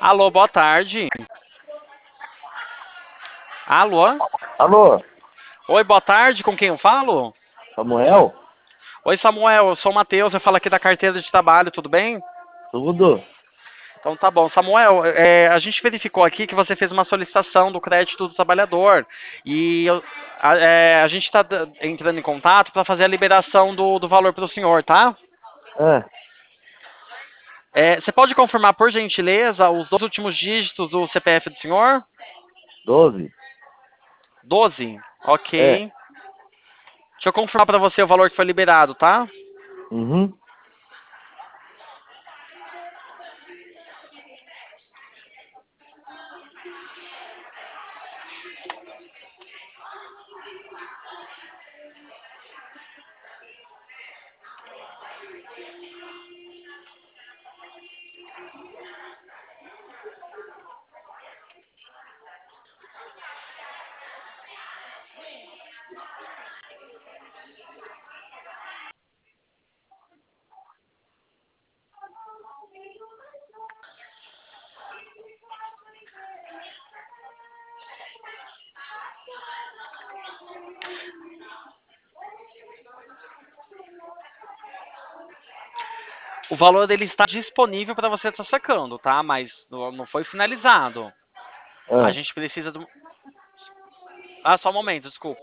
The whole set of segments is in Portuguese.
Alô, boa tarde. Alô? Alô, Oi, boa tarde, com quem eu falo? Samuel? Oi, Samuel, eu sou o Matheus, eu falo aqui da carteira de trabalho, tudo bem? Tudo? Então tá bom. Samuel, a gente verificou aqui que você fez uma solicitação do crédito do trabalhador e a gente está entrando em contato para fazer a liberação do valor para o senhor, tá? Ah, Você pode confirmar, por gentileza, os dois últimos dígitos do CPF do senhor? 12? 12. É. Ok. Deixa eu confirmar para você o valor que foi liberado, tá? Uhum. O valor dele está disponível para você estar sacando, tá? Mas não foi finalizado. A Ah. gente precisa do. Ah, só um momento, desculpa.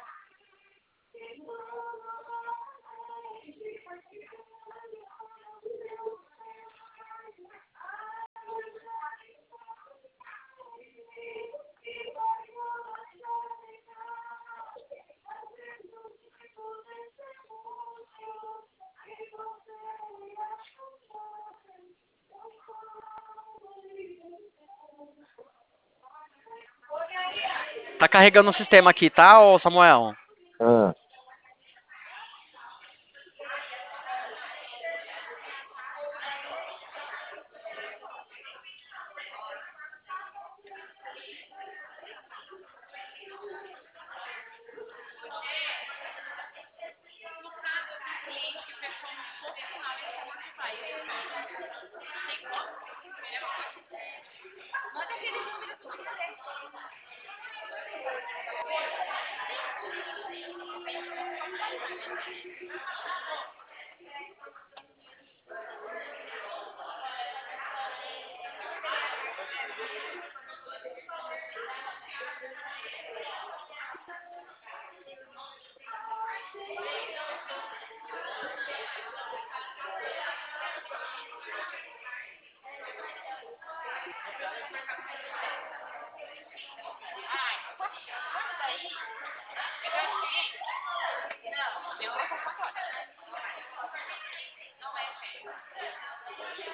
Tá carregando o sistema aqui, tá, ô Samuel? Ah.